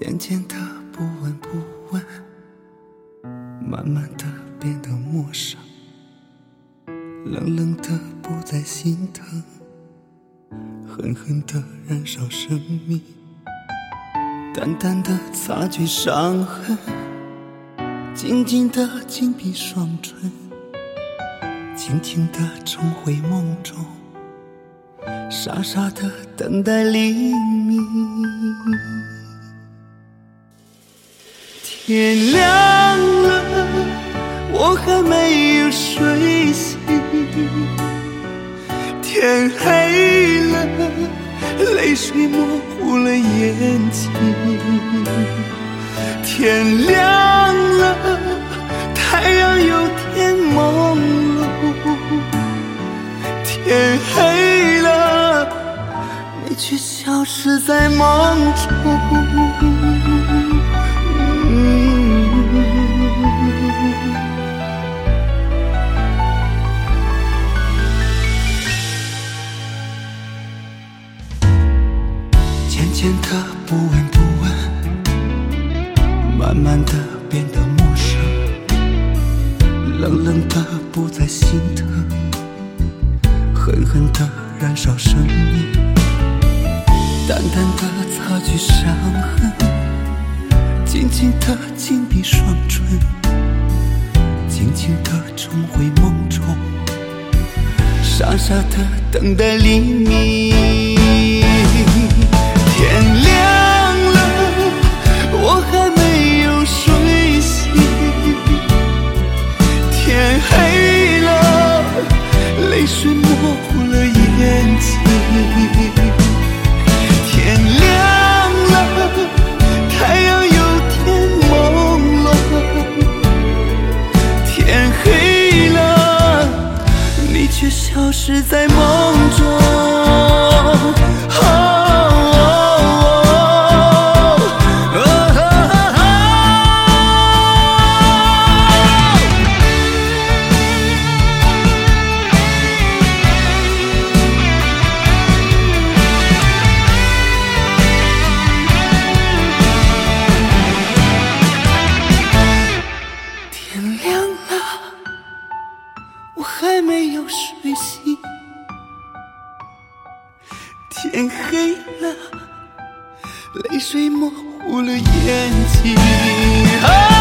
渐渐的不闻不问，慢慢的变得陌生，冷冷的不再心疼，狠狠的燃烧生命，淡淡的擦去伤痕，静静的紧闭双唇，轻轻的重回梦中，傻傻的等待黎明。天亮了，我还没有睡醒，天黑了，泪水模糊了眼睛，天亮了，太阳有点朦胧，天黑了，你却消失在梦中。渐渐的不闻不问，慢慢的变得陌生，冷冷的不再心疼，狠狠的燃烧生命，淡淡的擦去伤痕，静静的紧闭双唇，静静的重回梦中，傻傻的等待黎明。天亮了，我还没有睡醒，天黑了，泪水模糊了眼睛，天亮了，太阳有点朦胧，天黑了，你却消失在梦中。我还没有睡醒，天黑了，泪水模糊了眼睛。